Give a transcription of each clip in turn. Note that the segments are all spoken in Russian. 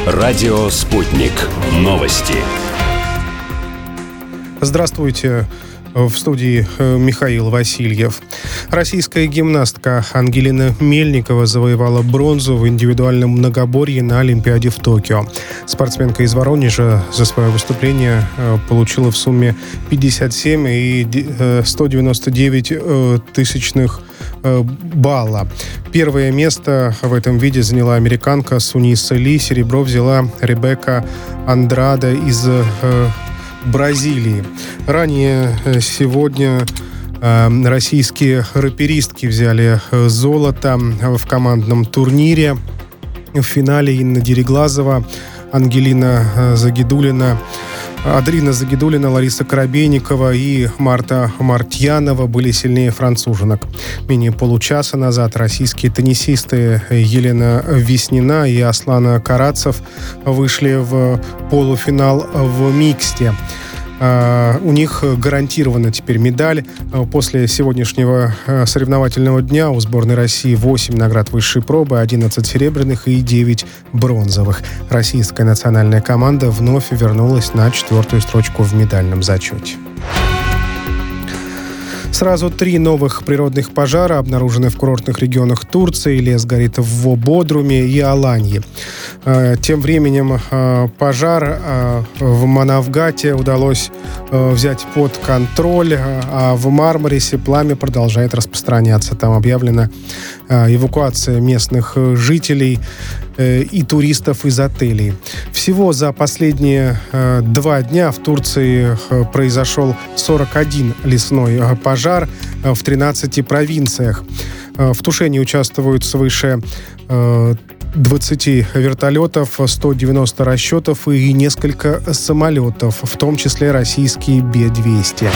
Радио «Спутник». Новости. Здравствуйте. В студии Михаил Васильев. Российская гимнастка Ангелина Мельникова завоевала бронзу в индивидуальном многоборье на Олимпиаде в Токио. Спортсменка из Воронежа за свое выступление получила в сумме 57,199 тысячных балла. Первое место в этом виде заняла американка Суниса Ли. Серебро взяла Ребекка Андрада из Бразилии. Ранее сегодня российские рэперистки взяли золото в командном турнире. В финале Инна Дереглазова, Адрина Загидулина, Лариса Коробейникова и Марта Мартьянова были сильнее француженок. Менее получаса назад российские теннисисты Елена Веснина и Аслана Карацев вышли в полуфинал в миксте. У них гарантирована теперь медаль. После сегодняшнего соревновательного дня у сборной России 8 наград высшей пробы, 11 серебряных и 9 бронзовых. Российская национальная команда вновь вернулась на 4-ю строчку в медальном зачете. Сразу 3 новых природных пожара обнаружены в курортных регионах Турции. Лес горит в Бодруме и Аланье. Тем временем пожар в Манавгате удалось взять под контроль, а в Мармарисе пламя продолжает распространяться. Там объявлена эвакуация местных жителей и туристов из отелей. Всего за последние 2 дня в Турции произошел 41 лесной пожар в 13 провинциях. В тушении участвуют свыше 20 вертолетов, 190 расчетов и несколько самолетов, в том числе российские Б-200.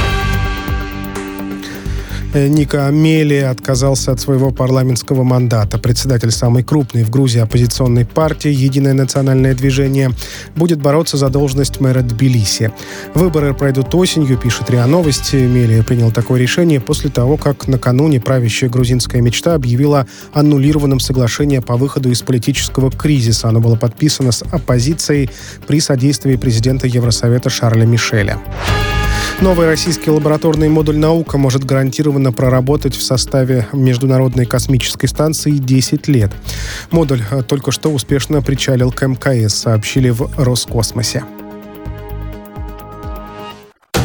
Ника Мели отказался от своего парламентского мандата. Председатель самой крупной в Грузии оппозиционной партии «Единое национальное движение» будет бороться за должность мэра Тбилиси. Выборы пройдут осенью, пишет РИА Новости. Мели принял такое решение после того, как накануне правящая грузинская мечта объявила аннулированным соглашение по выходу из политического кризиса. Оно было подписано с оппозицией при содействии президента Евросовета Шарля Мишеля. Новый российский лабораторный модуль «Наука» может гарантированно проработать в составе Международной космической станции 10 лет. Модуль только что успешно причалил к МКС, сообщили в Роскосмосе.